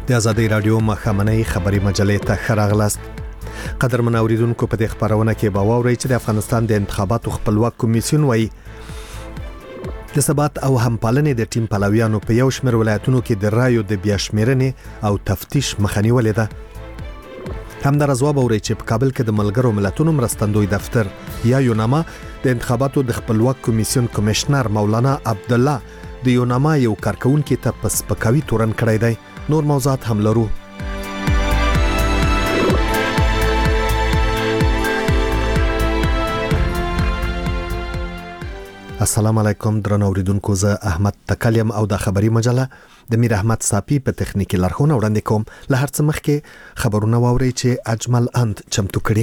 د آزادۍ رادیو مخامنۍ خبري مجلې ته ښه راغلاست. قدرمن اوریدونکو، په دې خبرونه کې به واورئ چې د افغانستان د انتخاباتو خپلواک کمیسیون وایي د ثبات او همپالنې د ټیم پلویانو په یو شمېر ولایتونو کې د رایو د بیا شمېرنې او تفتیش مخه نیولې ده. همداراز واورئ چې په کابل کې د ملګرو ملتونو مرستندوی دفتر یا یوناما د انتخاباتو د خپلواک کمیسیون کمشنر مولانا عبدالله د یوناما یو کارکونکي ته په سپکاوي تورن کړی دی. نور موضوعات هم لرو. السلام علیکم درنو اوریدونکو، زه احمد تکلیم او د خبري مجله د میر احمد صافی په تخنیکی لارښوونه وړاندې کوم. له هر څه مخکې خبرونه واورئ چې اجمل اند چمتو کړي.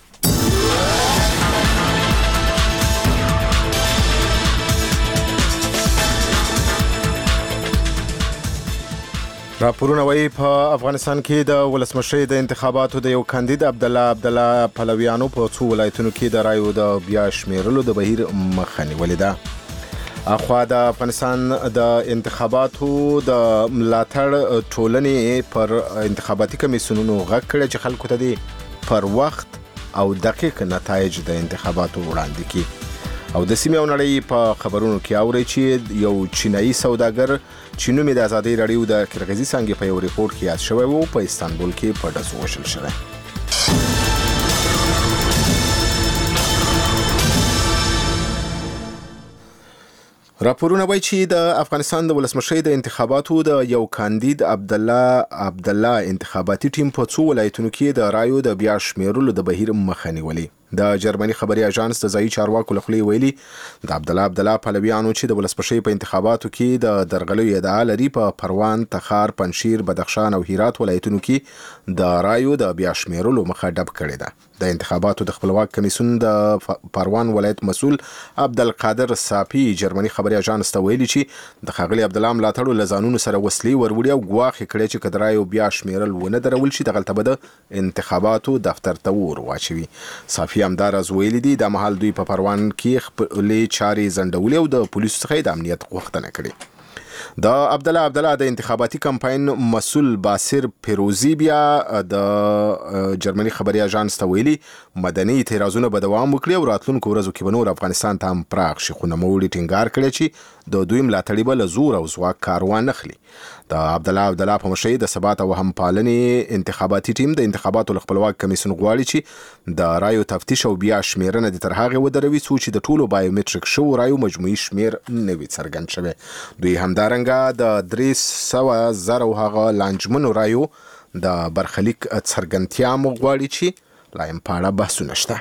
راپورونه وایي په افغانستان کې د ولسمشرۍ د انتخاباتو د یو کاندید عبدالله پلویانو په څو ولایتونو کې د رایو د بیا شمیرلو د بهیر مخه نیولې ده. اخوا د افغانستان د انتخاباتو د ملاتړ ټولنې پر انتخاباتي کمیسیونونو غږ کړی چې خلکو ته د پر وخت او دقیق نتایج د انتخاباتو وړاندې کړي. او د سیمې او نړۍ په خبرونو کې اوري چې یو چینایي سوداګر چې نوم یې د آزادۍ رادیو د کرغیزي څانګې په یو ریپورت کې یاد شوی و، په استانبول کې په ډزو وژل شوی. راپورونه وایي چې د افغانستان د ولسمشرۍ د انتخاباتو د یو کاندید عبدالله انتخاباتي ټیم په څو ولایتونو کې د رایو د بیا شمیرلو د بهیر مخه نیولې. د جرمني خبري اژانس د ځایي چارواکو له خولې ویلي د عبدالله پلویانو چې د ولسمشرۍ په انتخاباتو کې د درغلیو ادعا لري په پروان، تخار، پنجشیر، بدخشان او هرات ولایتونو کې د رایو د بیا شمیرلو مخه ډب کړې ده. د انتخاباتو د خپلواک کمیسیون د پروان ولایت مسؤل عبدالقادر صافی جرمني خبري اژانس ته ویلي چې د ښاغلي عبدالله ملاتړو له ځانونو سره وسلې وروړي او ګواښ یې کړی چې که د رایو بیا شمیرل ونه درول شي دغلته به د انتخاباتو دفتر ته ور واچوي. صافی همداراز ویلي دي د مهال دوی په پروان کې خپلې چارې ځنډولې او د پولیسو څخه د امنیت غوښتنه کړې. د عبدالله د انتخاباتي کمپاین مسؤل باسر پیروزی بیا د جرمني خبري اژانس ته ویلي مدني اعتراضونه به دوام وکړي او راتلونکو ورځو کې به نور افغانستان ته هم پراخ شي، خو نوموړي ټینګار کړی چې د دوی ملاتړي به له زور او ځواک کار وانه اخلي. د عبدالله په مشرۍ د ثبات او همپالنې انتخاباتي ټیم د انتخاباتو له خپلواک کمیسیون غواړي چې د رایو تفتیش او بیا شمیرنه د تر هغې ودروي څو چې د ټولو بایومټریک شوو رایو مجموعي شمیر نه وي څرګند شوی. دوی همدارنګه د 300,000 هغه لانجمنو رایو د برخلیک څرګندتیا غواړي چې لا هم په اړه بحثونه شته.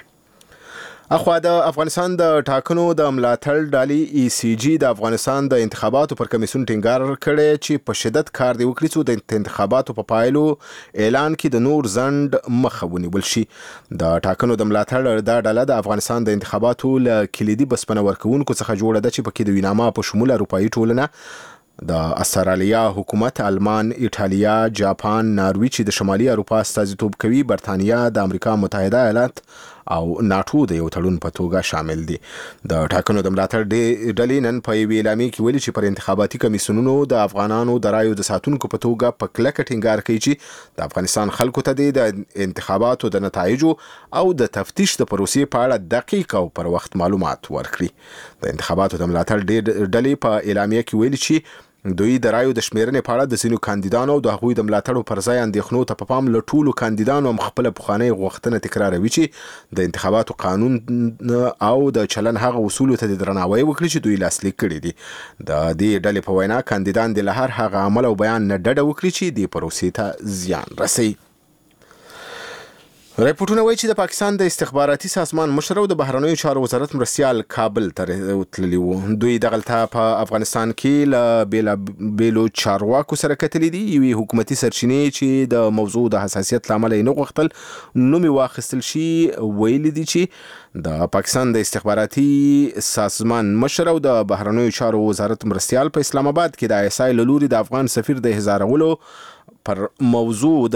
اخوا د افغانستان د ټاکنو د ملاتړ ډالۍ ECG د افغانستان د انتخاباتو پر کمیسیون ټینګار کړی چې په شدت کار دی وکړي څو د انتخاباتو په پایلو اعلان کې د نور ځنډ مخه ونیول شي. د ټاکنو د ملاتړ دا ډله د افغانستان د انتخاباتو له کلیدي بسپنه ورکوونکو څخه جوړه ده چې پکې د ویناما په شمول اروپایي ټولنه، د استرالیا حکومت، آلمان، ایټالیا، جاپان، ناروی چې د شمالي اروپا استازیتوب کوي، برتانیا، د امریکا متحده ایالات او ناټو د یو تړون په توګه شامل دي. د ټاکنو د ملاتړ ډلې نن په یوې اعلامیه کې ویلي چې پر انتخاباتي کمیسیونونو د افغانانو د رایو د ساتونکو په توګه په کلکه ټینګار کوي چې د افغانستان خلکو ته د انتخاباتو د نتایجو او د تفتیش د پروسې په اړه دقیق او پر وخت معلومات ورکړي. د انتخاباتو د ملاتړ ډلې په اعلامیه کې ویلي چې دوی د رایو د شمیرنې په اړه د ځینو کاندیدانو او د هغوی د ملاتړو پر ځای اندېښنو ته په پام له ټولو کاندیدانو هم خپله پخوانۍ غوښتنه تکراروي چې د انتخاباتو قانون او د چلن هغه اصولو ته د درناوی وکړي چې دوی لاسلیک کړي دي. د دې ډلې په وینا کاندیدان د له هر هغه عمل او بیان نه ډډه وکړي چې دې پروسې ته زیان رسوي. راپورټونه وایي چې د پاکستان د استخباراتي سازمان مشر او د بهرنیو چارو وزارت مرستیال کابل ته تللي وو. دوی دغلته په افغانستان کې له بیلو چارواکو سره کتلي دي. یوې حکومتي سرچینې چې د موضوع د حساسیت له امله یې نه غوښتل نوم یې واخیستل شي ویلي دي چې د پاکستان د استخباراتي سازمان مشر او د بهرنیو چارو وزارت مرستیال په اسلام آباد کې د ISI له لوري د افغان سفیر د احضارولو پر موضوع د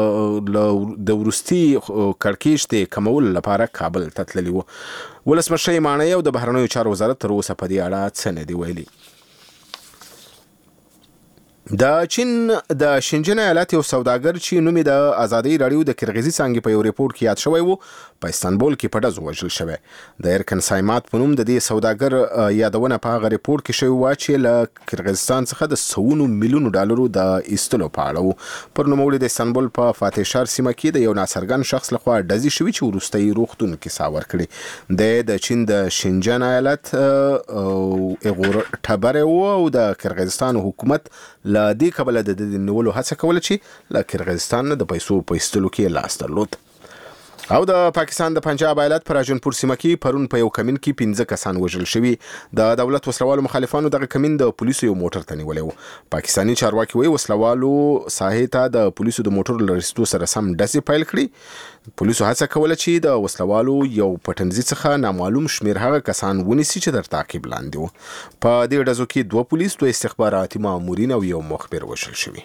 وروستي کړکېچ د کمولو لپاره کابل ته تللي وو. ولسمشر ماڼۍ او د بهرنیو چارو وزارت تر اوسه په دې اړه څه نه دي ویلي. د چین د شنجن ایالت یو سوداګر چې نوم د ازادي رادیو د کرغیزي څنګه په یو ریپورت کې یاد شوی وو په استانبول کې په ډزو وژل شوی. د ایرکن سایمات په نوم د دې سوداګر یادونه په هغه ریپورت کې شوی و چې له کرغیزستان څخه د 100 میلیون ډالرو د ایستلو په اړه وو. پر نوموړي د استانبول په فاتح شهر سیمه کې د یو ناڅرګن شخص لخوا ډزې شوی چې وروستي روغتون کې ساور کړي. د چین د شنجن ایالت ایغور ټبره او د کرغیزستان حکومت لا دې کبل د نیولو هڅه کوله چې له کرغیزستان د پیسو په ایستلو کې لاس درلود. او د پاکستان د پنجاب ایالت پر راجنپور سیمه کې پرون په یو کمین کې 15 کسان وژل شوي. د دولت وسلوالو مخالفانو دغه کمین د پولیسو یو موټر ته نیولی و. پاکستاني چارواکي وایي وسلوالو ساحې ته د پولیسو د موټر لرستو سره سم ډزې پیل کړي. پولیسو هڅه کوله چې د وسلوالو یو پټنځي څخه نامعلوم شمیر هغه کسان ونیسي چې در تعقیب لاندې وو. په دې ډزو کې 2 پولیس، 2 استخباراتي مامورین او یو مخبر وژل شوي.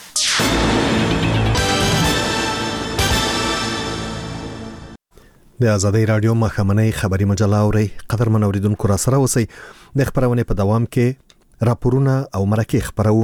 د ازادي رادیو مخامنۍ خبري مجله اوري. قدرمن اوریدونکو را سره اوسئ. د خبرونه په دوام کې راپورونه او مرکه خبرو.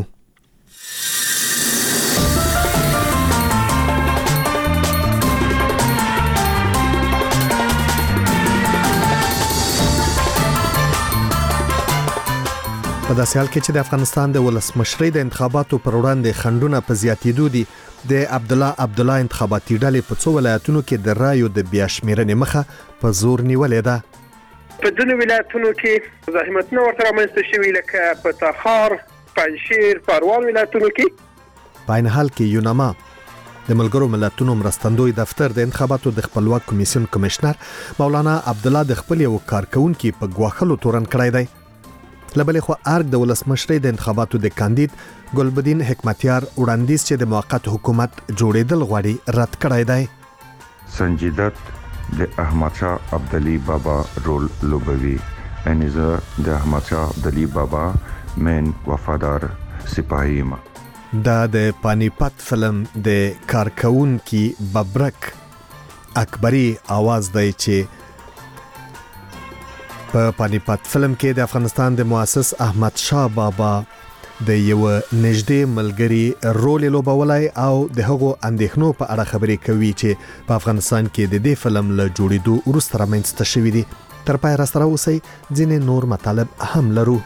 په داسې حال کې چې د افغانستان د ولسمشرۍ د انتخاباتو پر وړاندې خنډونه په زیاتېدو دي، د عبدالله انتخاباتي ډلې په څو ولایتونو کې د رایو د بیا شمیرنې مخه په زور نیولې ده. په ځینو ولایتونو کې مزاحمتونه ورته رامنځته شوي لکه په تخار، پنجشیر، پروان ولایتونو کې. په عین حال کې یوناما د ملګرو ملتونو مرستندوی دفتر د انتخاباتو د خپلواک کمیسیون کمشنر مولانا عبدالله د خپل یو کارکونکي په ګواښلو تورن کړی دی. لبلې خو ارګ د ولسمشرۍ د انتخاباتو د کاندید ګلبدین حکمتیار وړاندیز چې د موقت حکومت جوړېدل غواړي رد کړی دی. سنجیدت د احمد شاه ابدالي بابا رول لوبوي. انیزه د احمد شاه ابدالي بابا من وفادار سپاهی ما. دا د پانیپت فلم د کارکونکي ببرک اکبری आवाज دی چې په پانیپت فلم کې د افغانستان د مؤسس احمد شاه بابا د یو نږدې ملګری رول لوبولای او د هغو اندېښنو په اړه خبرې کوي چې په افغانستان کې د دې فلم له جوړېدو وروسته رامنځته شوي دي. تر پای را سره اوسئ، ځینې نور مطالب هم لرو.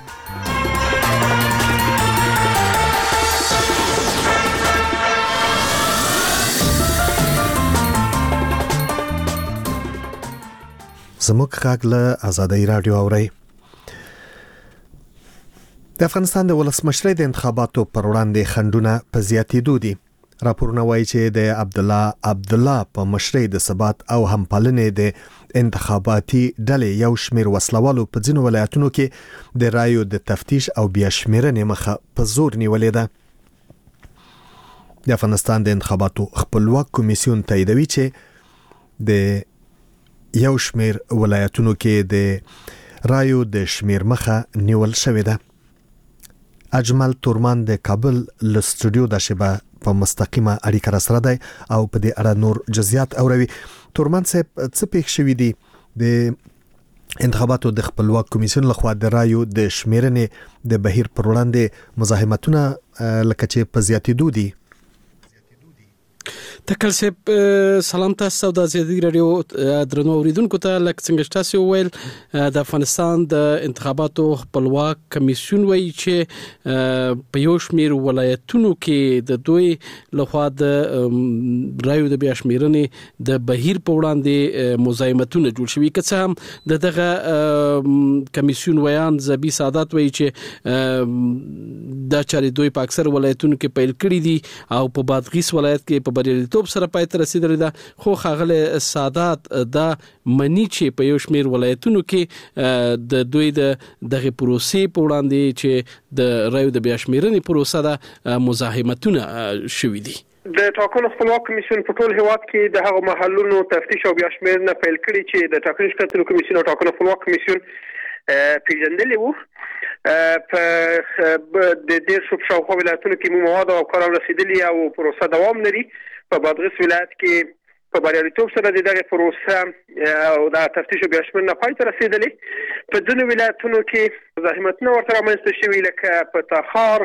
زموږ غږ له ازادي رادیو اوري. د افغانستان د ولسمشرۍ د انتخاباتو پر وړاندې خنډونه په زیاتېدو دي. راپورونه وایي چې د عبدالله په مشرۍ د ثبات او همپالنې د انتخاباتي ډلې یو شمیر وسلوالو په ځینو ولایتونو کې د رایو د تفتیش او بیا شمیرنې مخه په زور نیولې ده. د افغانستان د انتخاباتو خپلواک کمیسیون تاییدوي چې د یو شمیر ولایتونو کې د رایو د شمیر مخه نیول شوې ده. اجمل تورمان د کابل له استودیو د شبه په مستقیمه اړیکه را سره دی او په دې اړه نور جزئیات اوروي. تورمان صاحب، څه پېښ شوي دي د انتخاباتو د خپلواک کمیسیون لخوا د رایو د شمیرنې د بهیر پر وړاندې مزاحمتونه لکه چې په زیاتېدو دي؟ تکل سپ سلام تاسو د ازادي رادیو درنو اوریدونکو ته لکه څنګه تاسو ویل د افغانستان د انتخاباتو خپلواک کمیسیون وایي چې په یو شمیر ولایتونو کې د دوی لخوا د رایو د بیا شمیرنې د بهیر په وړاندې مزاحمتونه جوړ شوي. که څه هم دغه کمیسیون ویان زبی سعادت وایي چې دا چارې دوی په اکثر ولایتونو کې پیل کړي دي او په بادغیس ولایت کې په بریالیتوب سره پای ته رسیدلی ده. خو ښاغلی سعادت دا مني چې په یو شمیر ولایتونو کې د دوی دغه پروسې په وړاندې چې د رایو د بیا شمیرنې پروسه ده مزاحمتونه شوي دي. د ټاکنو خپلواک کمیسیون په ټول هیواد کې د هغو محلونو تفتیش او بیا شمیرنه پیل کړي چې د ټاکنو شکایتونو کمیسیون او ټاکنو خپلواک کمیسیون پیژندلي وو. په د ډېر شاوخوا ولایتونو کې مو مواد او افکار رسیدلي او پروسه دوام لري. په بادغیس ولایت کې په بریالیتوب سره دغه پروسه او د تفتیش او بیا شمیرنه پای ته رسیدلې. په ځینو ولایتونو کې مزاحمتونه ورته رامنځته شوي لکه په تخار،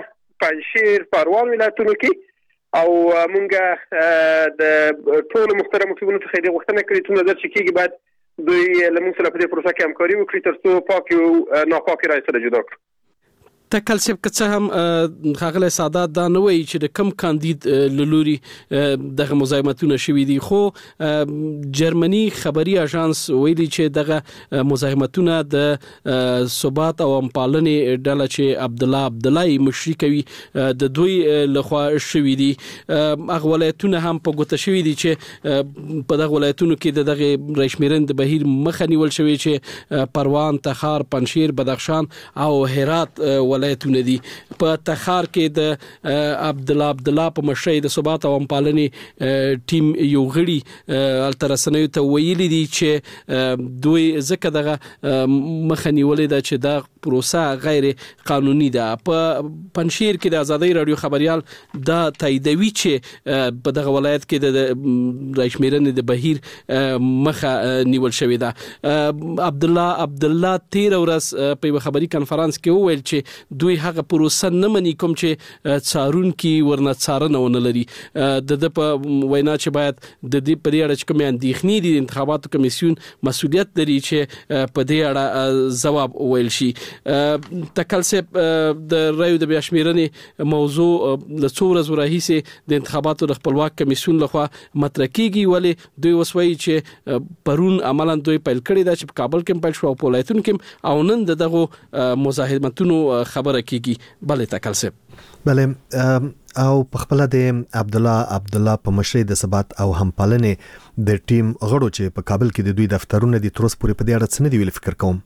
پنجشیر پروان ولایتونو کې او مونږ د ټول محترم ټیمونو څخه د غوښتنه کړې چې نظر چې کېږي باید دوی لمون سره په دې پروسه کې همکاري وکړي ترڅو پاک او ناپاک رای سره جدا کړو. تکل سب که څه هم خاغله سادات دا نه وایي چې د کم کاندید لوري دغه مزاحمتونه شوي دي خو جرمني خبري اژانس ویلي چې دغه مزاحمتونه د ثبات او امپالنې ډله چې عبد الله مشري کوي د دوی لخوا شوي دي. هغه ولایتونه هم په ګوته شوي دي چې په دغه ولایتونو کې دغه رشمیرن د بهیر مخه نیول شوی چې پروان تخار پنجشیر بدخشان او هرات ولایتونه دي. په تخار کې د عبد الله په مشرۍ د ثبات او امپالنې ټیم یو غړي الترسنوي ته ویلي دي چې دوی ځکه دغه مخه نیولې ده چې دا پروسه غیر قانوني ده. په پنجشیر کې د آزادۍ رادیو خبريال دا تاییدوي چې په دغه ولایت کې د راشمیرنې د بهیر مخه نیول شوې ده. عبد الله 13 ورځ په خبري کانفرنس کې وویل چې دوی هغه پروسه نه مني کوم چې څارون کې ورنه څارنه ونه لري. د په وینا چې باید د دې په اړه چې کوم اندېښنې دي د انتخاباتو کمیسیون مسؤلیت لري چې په دې اړه ځواب وویل شي. تکل سب د رایو د بیاشمیرنې موضوع د څو ورځې راهیسې د انتخاباتو د خپلواک کمیسیون لخوا مطرح کیږي ولې دوی وسوي چې پرون عملاً دوی پیل کړی دا چې په کابل کې پیل شو او په ولایتونو کې او نن دغه مزاحمتونو خبره کیږي. بلې تکل سب بلې او په خپل د عبد الله په مشرۍ د ثبات او همپالنې د ټیم غړو چې په کابل کې د دوی دفترونه دي تر اوسه پورې په دې اړه څه نه دی ویل فکر کوم.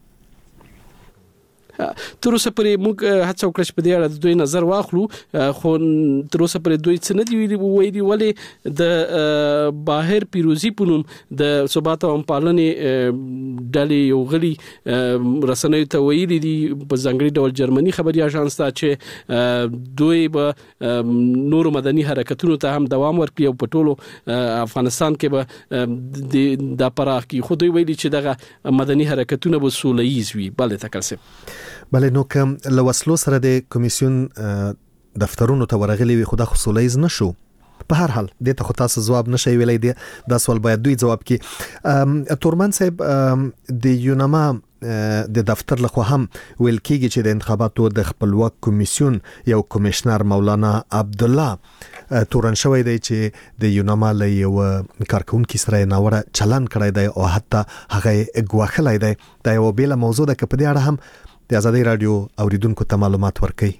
تر اوسه پرې موږ هڅه وکړه چې په دې اړه د دوی نظر واخلو خو تر اوسه پرې دوی څه نه دی ویلي ولې د باهر پیروزی په نوم د ثبات او امپالنې ډلې یو غړي رسنیو ته ویلي دي په ځانګړي ډول جرمني خبري اژانس ته چې دوی به نور مدني حرکتونو ته هم دوام ورکړي او په ټولو افغانستان کې به د پراخ کې خو دوی ویلي چې دغه مدني حرکتونه به سوله ییز وي. بلې تکلسب بلې نو کوم لوسلو سره د کمیسیون دفترونو ته ورغلي وي خو د خصوصیز نشو. په هر حال د ته خو تاسو جواب نشي ویلای دی دا سوال باید دوی جواب کړي. تورمن صاحب د یونما د دفتر لخوا هم ویل کېږي چې د انتخاباتو د خپلواک کمیسیون یو کمشنر مولانا عبد الله تورن شوی دی چې د یونما له یو کارکونکو سره ناوړه چلن کړی دی او حتی هغه غواخلای دی. دا یو بیل موضوع ده چې په دې اړه هم د آزادۍ رادیو اوریدونکو ته معلومات ورکړي.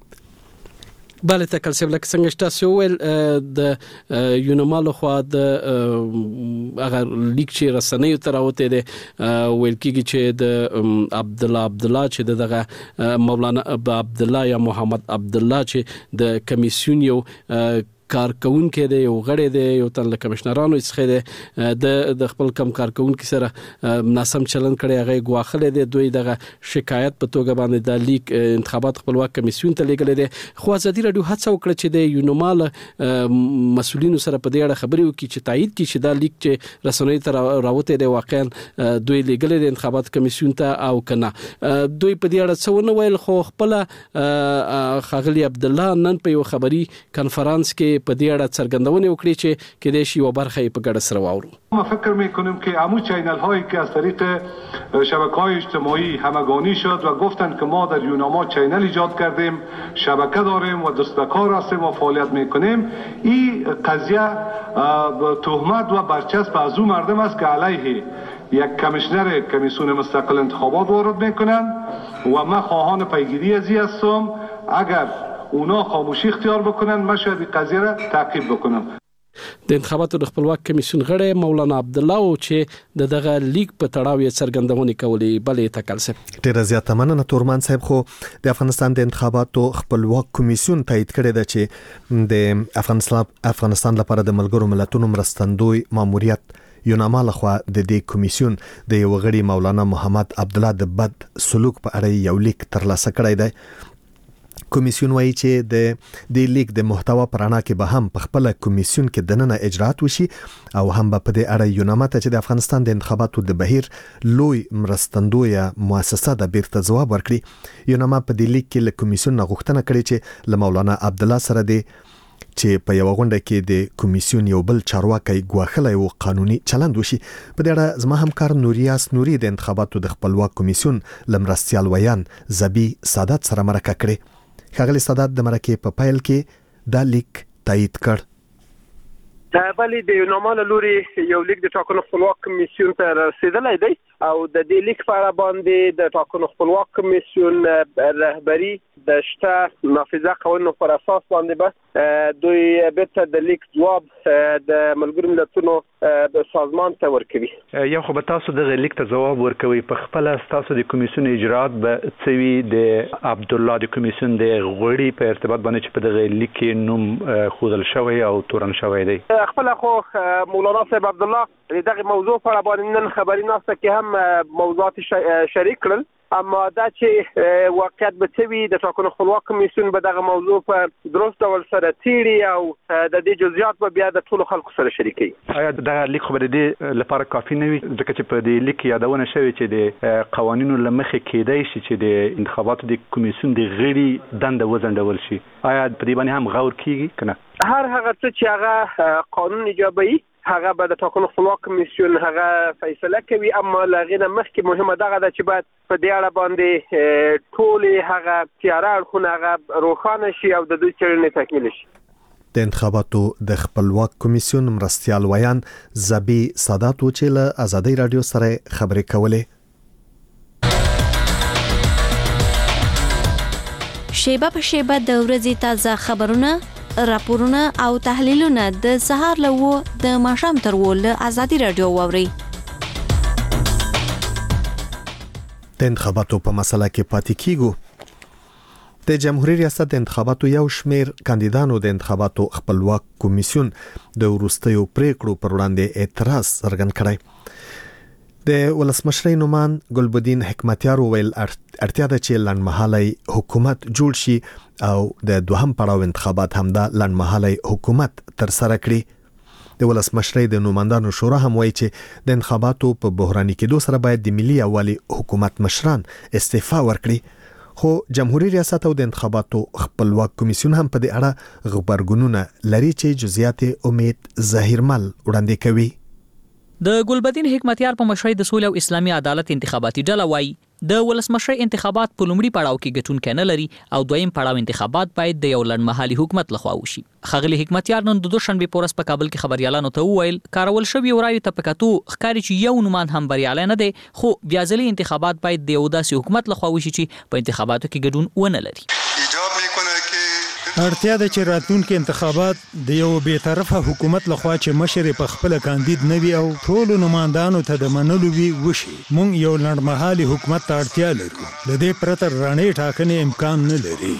بله تکل سب لکه څنګه چې تاسو ویل د یونما لخوا د هغه لیک چې رسنیو ته راوته دي ویل کېږي چې د عبد الله چې دغه مولانا عبد الله یا محمد عبد الله چې د کمیسیون یو کارکونکو دی یو غړی دی یو تن له کمشنرانو څخه دی د خپل کم کارکونکو سره ناسم چلن کړي هغه غواخله دی. دوی دغه شکایت په توګه باندې د لیک انتخابات خپلواک کمیسیون ته لیږل دي. خو ازادي رادیو هڅه وکړه چې د یونما مسؤلینو سره په دې اړه خبرې وکړي چې تایید کړي چې دا لیک چې رسنۍ ته راوته دی واقعا دوی لیږل دي انتخابات کمیسیون ته او کنه. دوی په دې اړه څه ونه ویل خو خپل خاغلی عبد الله نن په یو خبري کانفرنس کې په دې اړه څرګندونه وکړي چې کله شی و برخه په ګډه سره واورو. ما فکر میکنیم که همون چینل هایی که از طریق شبکه های اجتماعی همگانی شد و گفتند که ما در یونما چینل ایجاد کردیم شبکه داریم و دستکار هستیم و فعالیت میکنیم این قضیه تهمت و برچسب از اون مردم است که علیه یک کمیشنر کمیسیون مستقل انتخابات وارد میکنن و من خواهان پیگیری ازی هستم. اگر اونا خاموشی اختیار بکنن من شاید قضیه را تعقیب بکنم. د انتخاباتو د خپلواک کمیسیون غړی مولانا عبد الله چې دغه لیک په تړاو یې څرګندونه کولې. بلې تکل سب ډیر زیاته مننه تورمان صاحب. خو د افغانستان د انتخاباتو خپلواک کمیسیون تایید کړی دی چې د افغانستان لپاره د ملګرو ملتونو مرستندوی ماموریت یونما لخوا د دې کمیسیون د یو غړي مولانا محمد عبد الله د بد سلوک په اړه یو لیک ترلاسه کړی دی کمیسیون وایي چې د لیک د محتوا پرانا کې به هم په خپل کمیسیون کې دننه اجرات وشي او هم په دې اړه یو نامه ته چې د افغانستان د انتخاباتو د بهیر لوی مرستندویه مؤسسه د بیرته جواب ورکړي. یو نامه په دې لیک کې له کمیسیون غوښتنه کړې چې له مولانا عبدالله سره د چې په یو غونډه کې د کمیسیون یو بل چارواکي غواخلای او قانوني چلند وشي. په دې اړه زما همکار نوریاس نوري د انتخاباتو د خپلواک کمیسیون لمرستيال ویان زبی سادات سره مرکه کړې. ښاغلي سادات د مرکې په پیل کې دا لیک تایید کړ. بلې د یونامال لوري یو لیک د ټاکنو خپلواک کمیسیون ته رسیدلی دی او د دې لیک په اړه باندې د ټاکنو خپلواک کمیسیون رهبری د شته نافذه قوانینو پر اساس باندې به دوی بیرته د لیک جواب د ملګرو ملتونو سازمان ته ورکوي. یو خو به تاسو د لیک ته جواب ورکوي په خپل تاسو د کمیسیون اجرات به څوي د عبد الله د کمیسیون د غړي په ارتباط باندې چې په دغه لیک کې نوم خودل شوی او تورن شوی دی. خپل خو مولانا صاحب عبد الله دغه موضوع په اړه باندې نن خبري ناسته کې هم موضوعات شریک کړل، اما دا چې واقعیت به څه وي د ټاکنو خپلواک کمیسیون به دغه موضوع په درست ډول سره څېړي او د دې جزئیات به بیا د ټولو خلکو سره شریکوي. آیا دغه لیک خو به د دې لپاره کافي نه وي ځکه چې په دې لیک یادونه شوې چې د قوانینو له مخې کېدای شي چې د انتخاباتو د کمیسیون د غړي دنده وځنډول شي؟ آیا په دې باندې هم غور کیږي که نه؟ هر هغه څه چې هغه قانون ایجابوي هغه به د ټاکنو خپلواک کمیسیون هغه فیصله کوي، اما له هغې نه مخکې مهمه دغه ده چې باید په دې اړه باندې ټولې هغه تیاره اړخونه هغه روښانه شي او د دوی څېړنې تکمیل شي. د انتخاباتو د خپلواک کمیسیون مرستيال ویان زبی سادات چې له آزادۍ رادیو سره خبرې کولې. شیبه په شیبه د ورځې تازه خبرونه، راپورونه او تحلیلونه د سهار له 9 د ماښام تر 10 له آزادۍ رادیو واورئ. د انتخاباتو په مسله کې پاتې کیږو. د جمهوریت ریاست د انتخاباتو یو شمیر کاندیدانو د انتخاباتو خپلواک کمیسیون د وروستیو پریکړو پر وړاندې اعتراض څرګند کړی. د ولسمشر نومان ګلبدین حکمتیار ویل اړتیا ده چې لنډمهالی حکومت جوړ شي او د دوهم پړاو انتخابات هم د لنډمهالی حکومت تر سره کړي. د ولسمشر د نوماندانو شورا هم وایي چې د انتخاباتو په بحراني کېدو سره باید د ملي یووالي حکومت مشران استعفا ورکړي. خو جمهوریت ریاست او د انتخاباتو خپلواک کمیسیون هم په دې اړه خبرګونونه لري چې جزئیات امید ظاهرمل وړاندې کوي. د ګلبدین حکمتیار په مشرۍ د سولې او اسلامي عدالت انتخاباتي ډله وایي د ولسمشر انتخابات په لومړي پړاو کې ګټونکي نه لري او دویم پړاو انتخابات باید د یو لنډمهالي حکومت لخوا وشي. ښاغلي حکمتیار نن د دوشنبې په ورځ په کابل کې خبريالانو ته وویل کارول شوی رایو ته په کتو ښکاري چې یو نومان هم بریالی نه دی، خو بیا ځلي انتخابات باید د یو داسې حکومت لخوا وشي چې په انتخاباتو کې ګډون ونه لري. اړتیا ده چې راتلونکي انتخابات د یو بیطرفه حکومت لخوا چې مشر په خپل کاندید نه وي او ټول نمائندانو ته د منلو وي وشي. مونږ یو لنډمهالي حکومت ته اړتیا لرو، د دې پرته رانې ټاکنې امکان نه لري.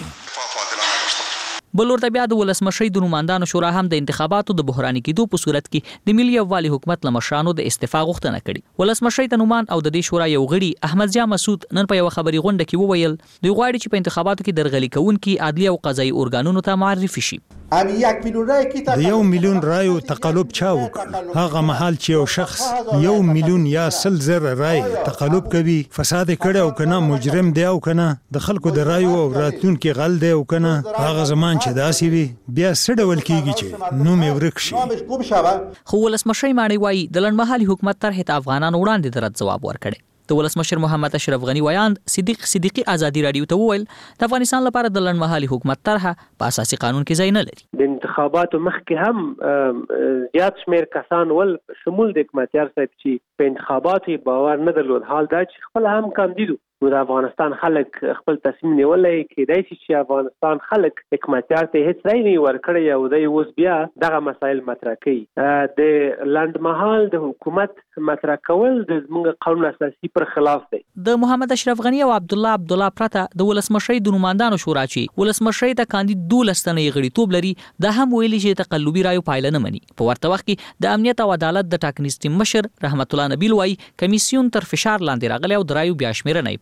بل ورته بیا د ولسمشر د نوماندانو شورا هم د انتخاباتو د بحراني کېدو په صورت کې د ملي یووالي حکومت له مشرانو د استعفا غوښتنه کړې. ولسمشر د نومان او د دې شورا یو غړي احمد جان مسعود نن په یو خبري غونډه کې وویل دوی غواړي چې په انتخاباتو کې درغلي کوونکي عدلي او قضایي ارګانونو ته معرفي شي. د 1 میلیون رایو تقلب چا وکړ؟ هغه محل چې یو شخص 1 میلیون یا 100,000 رای تقلب کوي، فساد کړي او کنه مجرم دی او کنه د خلکو د رایو او راتلونکي غل دی او کنه هغه زمان چې داسي وي بیا څه ډول کیږي چې نوم یې ورک شي. خو ولسمشر ماڼۍ وایي د لنډمهالي حکومت طرح ته افغانانو وړاندې د رد جواب ورکړي. د ولسمشر محمد اشرف غنی ویاند صدیقی آزادی رادیو ته وویل د افغانستان لپاره د لنډمهالي حکومت طرح په اساسي قانون کې ځای نه لري. د انتخاباتو مخکې هم زیات شمیر کسان ول شمول د حکمتیار صاحب چې په انتخاباتو باور نه درلود، حال دا چې خپل هم کاندیدو د افغانستان خلک خپل تصمیم نیولای کېدای شي چې افغانستان خلک حکمتیار ته هیڅ رای نه ورکړي او د اوس بیا دغه مسایل مطرح کوي. د لنډمهال د حکومت مطرح کول د زموږ قانون اساسي پر خلاف دی. د محمد اشرف غنی او عبد الله پرته د ولسمشر د نوماندانو شورا چې ولسمشر ته کاندید 12 تنه غړیتوب لري دا هم ویلي چې تقلبي رایو پایله نه مني. په ورته وخت کې د امنیت او عدالت د ټاکنیز ټیم مشر رحمت الله نبیل وایي کمیسیون تر فشار لاندې راغلی او د رایو بیا شمیرنه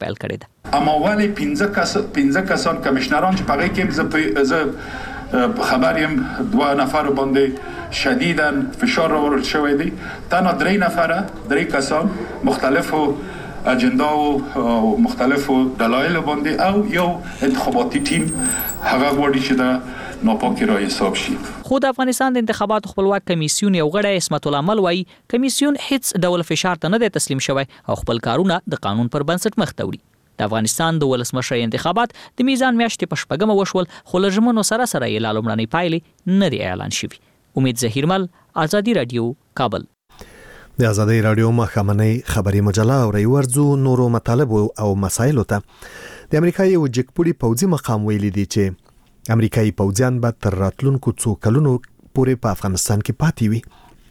پیل کړې ده. اما ولی 15 کسان کمشنران چې پغې کې زه خبریم 2 نفر باندې شدیداً فشار آورده شوی دی. تنها 3 کسان مختلفو اجندا و مختلفو دلایل باندې او یو انتخاباتي ټیم هغه غواړي چې دا ناپاکي را حساب شي. خو د افغانستان د انتخاباتو خپلواک کمیسیون یو غړی عصمت الله مل وایي کمیسیون هیڅ ډول فشار ته نه دی تسلیم شوی او خپل کارونه د قانون پر بنسټ مخ ته وړي. د افغانستان د ولسمشر انتخابات د میزان میاشتې په 8 وشول خو له ژمنو سره یې لا لومړنۍ پایلې نه دی اعلان شوي. امید ظهیرمل، آزادي رادیو، کابل. د آزادي رادیو مخامنۍ خبري مجله او ورځو نورو مطالب او مسایلو ته د امریکا یو جګپوړي پوځي مقام ویلي دی چې امریکایي پوځیان به تر راتلونکو څو کلونو پورې په افغانستان کې پاتې وي.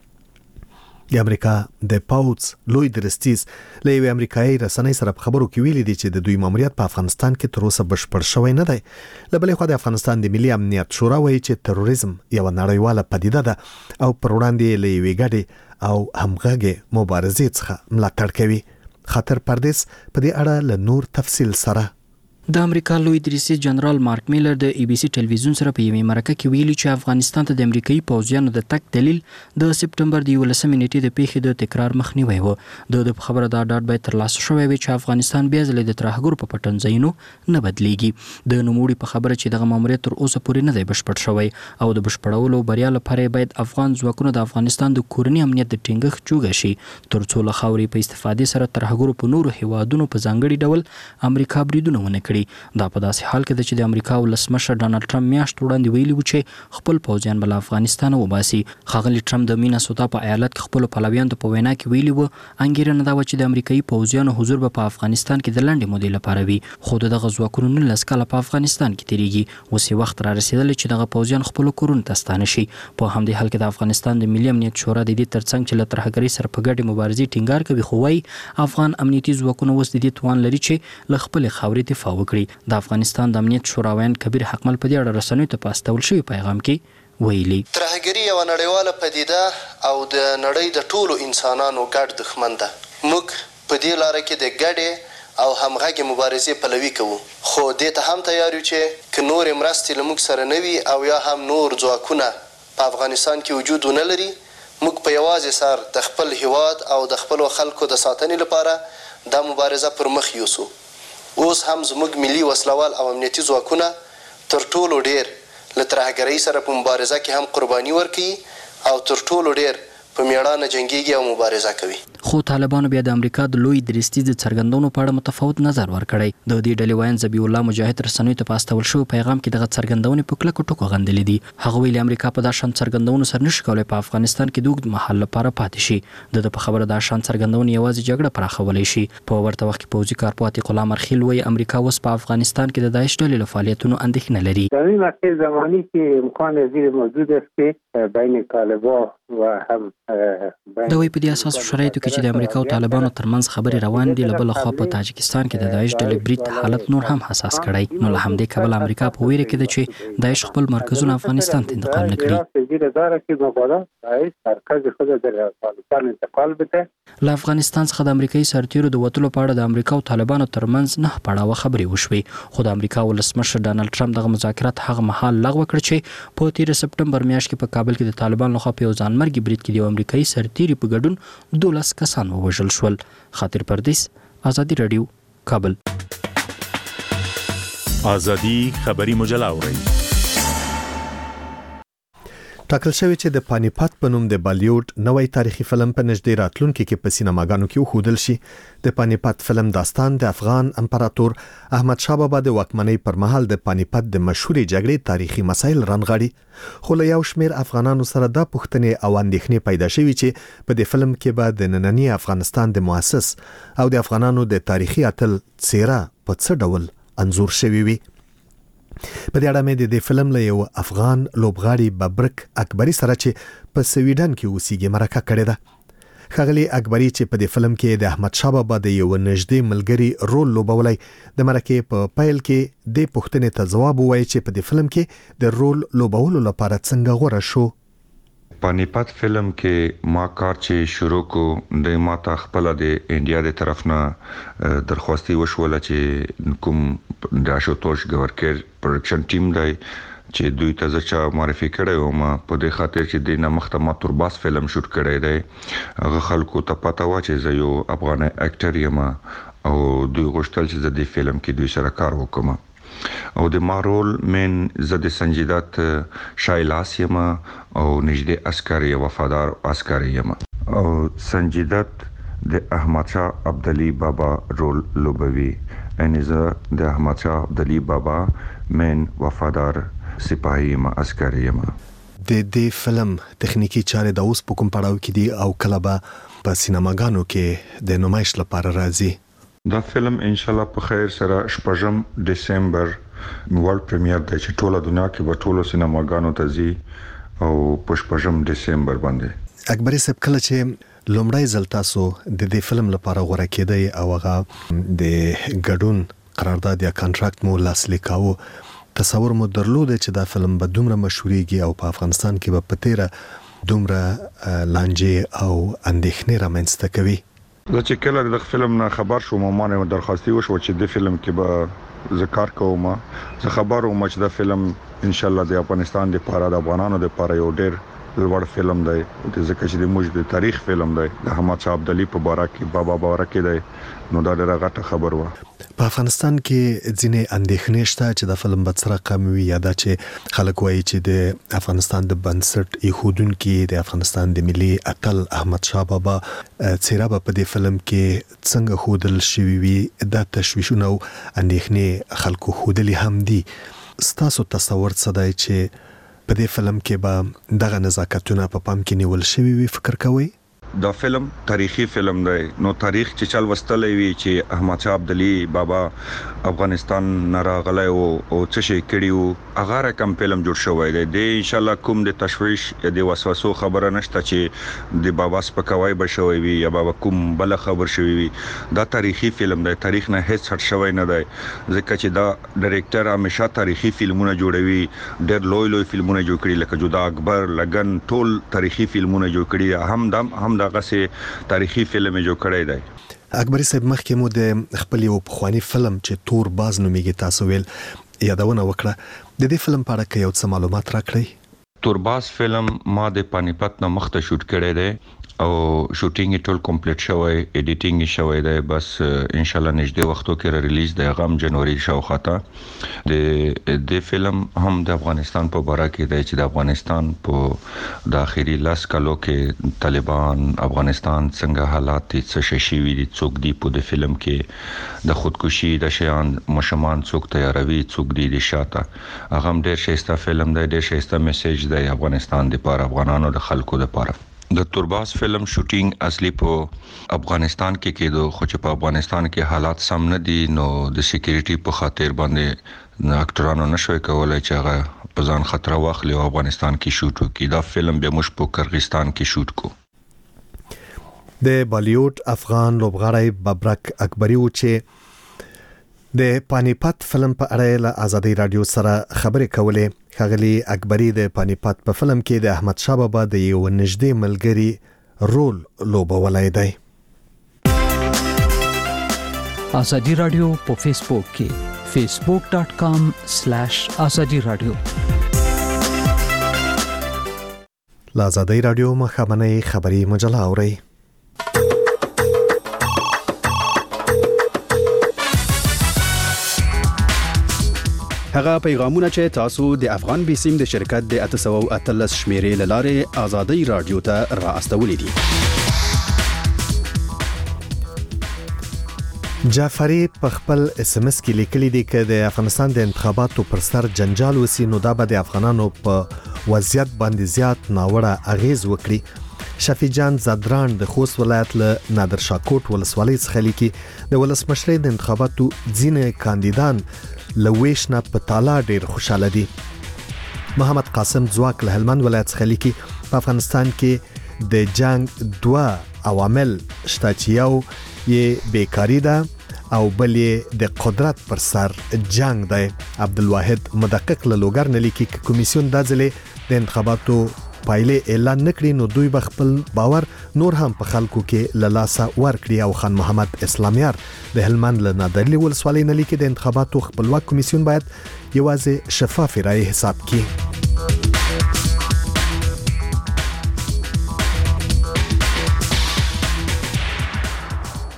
د امریکا د پاوز لوی درستیز له یو امریکایي رسنۍ سره په خبرو کې ویلي دی چې د دوی ماموریت په افغانستان کې تر اوسه بشپړ شوی نه دی. له بلې خوا د افغانستان د ملي امنیت شورا وایي چې تروریزم یو نړیواله پدیده ده او پر وړاندې له یوې ګډې او همغږې مبارزې څخه ملاتړ کوي. خاطر پردیس په دې اړه له نور تفصیل سره د امریکا لوی درستیز جنرال مارک میلر د ای بي سي ټلویزیون سره په یوه مرکه کې ویلي چې افغانستان ته د امریکایي پوځیانو د تک دلیل د سپټمبر د 11 نیټې د پیښې د تکرار مخنیوي و. د خبره دا ډاډ به ترلاسه شوی وي چې افغانستان بیا ځلې د ترهګرو په پټنځایونو نه بدلیږي. د نوموړي په خبره چې دغه ماموریت تر اوسه پورې نه دی بشپړ شوی او د بشپړولو بریا لپاره باید افغان ځواکونه د افغانستان د کورني امنیت د ټینګښت جوګه شي ترڅو له خاورې په استفادې سره ترهګرو په نورو هیوادونو په ځانګړي ډول امریکا بریدونه ونه کړي. دا په حال کې چې د امریکا ولسمشر ډانلډ ټرمپ میاشت وړاندې ویلي و چې خپل پوځیان بل افغانستان وباسي. ښاغلي ټرمپ د میناسوتا په ایالت کې خپل پلویانو ته په وینا کې ویلي و انګیرنه دا و چې د امریکایي پوځیانو حضور په افغانستان کې د لنډې مودې لپاره وي خو دغه ځواکونو 19 کاله په افغانستان کې تیریږي. اوس وخت را رسیدلی چې دغه پوځیان خپل کورونو ته ستانه شي. په همدې حال کې د افغانستان د ملي امنیت شورا د دې ترڅنګ چې له ترهګرۍ سره په ګډه مبارزې ټینګار کوي خو وايي افغان امنیتي ځواکونه اوس د دې توان لري چې له خپل خاورې دفاع وکړي. د افغانستان د امنیت شوراویان کبیر حقمل په دې اړه رسنیو ته په استول شوی پیغام کې ویلي ترهګري یو نړیواله پدیده او د نړۍ د ټولو انسانانو ګډ دښمن ده. موږ په دې لاره کې د ګډې او همغږې مبارزې پلوي کوو خو دې ته هم تیار یو چې که نورې مرستې له موږ سره نه وي او یا هم نور ځواکونه په افغانستان کې وجود ونه لري موږ په یوازې سر د خپل هیواد او د خپلو خلکو د ساتنې لپاره دا مبارزه پر مخ یوسو. اوس هم زموږ ملي وسلوال او امنیتي ځواکونه تر ټولو ډیر له ترهګرۍ سره په مبارزه کې هم قرباني ورکوي او تر ټولو ډیر په میړانه جنګیږي او مبارزه کوي. خو طالبانو بیا د امریکا د لوی درستیز د څرګندونو په اړه متفاوت نظر ورکړی. د دې ډلې وایي ذبیح الله مجاهد رسنیو ته په استول شوی پیغام کې دغه څرګندونې په کلکو ټکو غندلې دي. هغه ویلي امریکا په دا شان څرګندونو سره نشي کولای په افغانستان کې د اوږد مهال لپاره پاتې شي. د په خبره دا شان څرګندونې یوازې جګړه پراخولی شي. په ورته وخت کې پوځي کارپوه عتیق الله مرخیل وایي امریکا اوس په افغانستان کې د داعش ډلې له فعالیتونو اندېښنه لري. در این مسیر زمانی که امکان زیر موجود است که بین طالبان و هم دوی په دې اساس شرایطو کې چې د امریکا او طالبانو ترمنځ خبرې روان دي. له بل خوا په تاجکستان کې د داعش ډلې برید حالت نور هم حساس کړی. نو له همدې کبله امریکا په ویره کې ده چې داعش خپل مرکزونه افغانستان ته انتقال نه کړي. له افغانستان څخه د امریکایي سرتیرو د وتلو په اړه د امریکا او طالبانو ترمنځ 9 پړاوه خبرې وشوې خو د امریکا ولسمشر ډانلډ ټرمپ دغه مذاکرات هغه مهال لغوه کړ چې په 13 سپټمبر میاشت کې په کابل کې د طالبانو لخوا په یو ځانمرګي برید کې د امریکایي سرتیري په ګډون 12 کسان ووژل شول. خاطر پردیس، آزادي رادیو، کابل. آزادي خبري مجله اورئ. ټاکل شوی چې د پانیپت په نوم د بالیوډ نوې تاریخي فلم په نږدې راتلونکي کې په سینماګانو کې وښودل شي. د پانیپت فلم داستان د افغان امپراتور احمد شاه بابا د واکمنۍ پر مهال د پانیپت د مشهورې جګړې تاریخي مسایل رانغاړي. خو له یو شمېر افغانانو سره دا پوښتنې او اندېښنې پیدا شوي چې په دې فلم کې به د ننني افغانستان د مؤسس او د افغانانو د تاریخي اتل څېره په څه ډول انځور شوی وي. په دې اړه مې د فلم له یو افغان لوبغاړي ببرک اکبري سره چې په سویډن کې اوسېږي مرکه کړې ده. ښاغلي اکبري چې په دې فلم کې د احمد شاه بابا د یو نږدې ملګري رول لوبولی د مرکې په پیل کې د پوښتنې ته ځواب ووایي چې په دې فلم کې د رول لوبولو لپاره څنګه غوره شو. پانیپت فلم کې ما کار چې شروع کو د ما ته خپل د انډیا د طرف نه درخواستي وشوله چې کوم د آشوتوش گورکر پروډکشن ټیم دی چې دوی ته ځکه معرفي کړی و ما په دې خاطر چې د نمخته ما تورباس فلم شوټ کړی دی هغه خلکو ته پته و چې زه یو افغان اکټر یم او دوی غوښتل چې زه د فلم کې دوی سره کار وکم او د ما رول من زه د سنجیدات شایلاس یم او نږدې عسکري وفادار عسکري یم او سنجیدات د احمد شاه عبدالي بابا رول لوبوي ان زه د احمد شاه عبدالي بابا من وفادار سپاهي یم عسکري یم د دې فلم تخنیکی چارې د اوس په کوم پړاو کې دي او کله به په سینماګانو کې د نمایش لپاره راځي دا فلم ان شاء الله په خیر سره 8 دسمبر ورلد پریمیر دی چې ټوله دنیا کې به ټولو سینماګانو ته ځي او په 8 دسمبر باندې اکبري صاحب کله چې لومړی ځل تاسو د دې فلم لپاره غوړه کېدی او هغه د ګډون قرارداد یا کانټراکټ مو لاسلیک کاوه تصور مو درلود چې دا فلم به دومره مشهوريږي او په افغانستان کې به پتیره دومره لانجې او اندېښنې رامنځته کوي زه چې کله د فلم نه خبر شوم ما نه درخواستي وشو چې د فلم کې به ذکر کوم زه خبر وم چې دا فلم ان شاء الله د افغانستان لپاره د افغانانو لپاره یو ډېر لوړ فلم دی ځکه چې د موږ د تاریخ فلم دی د احمد شاه عبدالي په باره کې بابا باره کې دی نو دا ډېره غټه خبر و په افغانستان کې ځینې اندېښنې شته چې د فلم به څه رقم وي یا دا چې خلک وایي چې د افغانستان د بنسټ ایښودونکي د افغانستان د ملي اتل احمد شاه بابا څیره به په دې فلم کې څنګه ښودل شوي وي دا تشویشونه او اندېښنې خلکو ښودلي هم دي ستاسو تصور څه دی چې په دې فلم کې به دغه نزاکتونه په پام کې نیول شوي وي فکر کوئ دا فلم تاریخي فلم دی نو تاریخ چې چل وستلې وی چې احمد شاه عبدالي بابا افغانستان نه راغلی او څه شي کړیو هغه رقم فلم جوړ شوی دی د ان شاء الله کوم د تشویش یا د وسوسو خبره نشته چې د بابا سپکوي به شوی وي یا بابا کوم بل خبر شوی وي دا تاریخي فلم دی تاریخ نه هیڅ هټ شوی نه دی ځکه چې دا ډایرکټر همیشه تاریخي فلمونه جوړوي ډېر لوی فلمونه جوړ کړي لکه جودا اکبر لګن ټول تاریخي فلمونه جوړ کړي هم دغه سي تاریخي فلم جوړ کړی دی اکبري صاحب مخکې مو د خپل یو پخوانی فلم چې تور باز نومیږي تاسو ویل یادونه وکړه د دې فلم په اړه یو څه معلومات راکړئ تورباز فلم ما د پانیپت نه مخته شوټ کړی دی او شوټینګ ټول کمپلیټ شوی ایډیټینګ شوی دی بس ان شاء الله نږدې وختو کې ریلیز دی غم جنوري شاوخته د فلم هم د افغانستان په باره کې دی چې د افغانستان په د اخیری لاس کالو کې طالبان افغانستان څنګه حالات څه شي وي څوک دی په د فلم کې د خودکشي د شیان مشمان څوک تیاروي څوک دی د شاته هغه هم ډېر شایسته فلم دی ډېر شایسته میسج دی افغانستان لپاره افغانانو د خلکو لپاره د تورباز فلم شوټینګ اصلي په افغانستان کې کېدو خو چې په افغانستان کې حالات سم نه دي نو د سکیورټي په خاطر باندې اکټرانو نشوي کولای چې هغه په ځان خطر واخلي او افغانستان کې شوټ وکړي دا فلم به موږ په قرغیزستان کې شوټ کو د بالیوډ افغان لوبغاړی ببرک اکبري و چې د پانیپت فلم په اړه له آزادۍ رادیو سره خبرې کولې خغلی اکبري د پانیپت په فلم کې د احمد شاه بابا د یو نږدې ملګری رول لوبولای دی آزادۍ رادیو په فیسبوک کې facebook.com/azadi radio له آزادۍ رادیو مخابنه خبری مجله اوري هغه پیغامونه چې تاسو د افغان بیسیم د شرکت د 813 شمیرې لاره آزادۍ رادیو ته را استولې دي جعفری په خپل اس ام اس کې لیکلي دي چې د افغانستان د انتخاباتو پر سر جنجال وسی نو دا به د افغانانو په وضعیت باندې زیات ناوړه اغیز وکړي شفیع جان زادران د خوست ولایت له نادر شاکوټ ولسوالۍ څخه لیکي د ولسمشرۍ د انتخاباتو ځینې کاندیدان لويشنا په تالا ډیر خوشاله دي محمد قاسم زواک له هلمند ولایت څخه لیکي په افغانستان کې د جنگ دوه عوامل شته چې یو یې بیکاری ده او بل یې د قدرت پر سر جنگ دی عبدالواحد مدقق له لوګر نه لیکي کمیسیون د ځلې د انتخاباتو پایلې اعلان نکړي نو دوی خپل باور نور هم په خلکو کې للاسه ورکړي او خان محمد اسلامیار د هلمند له نادرلي ولسوالۍ نه لیکي د انتخاباتو خپلواک کمیسیون باید یوازې شفاف رای حساب کړي.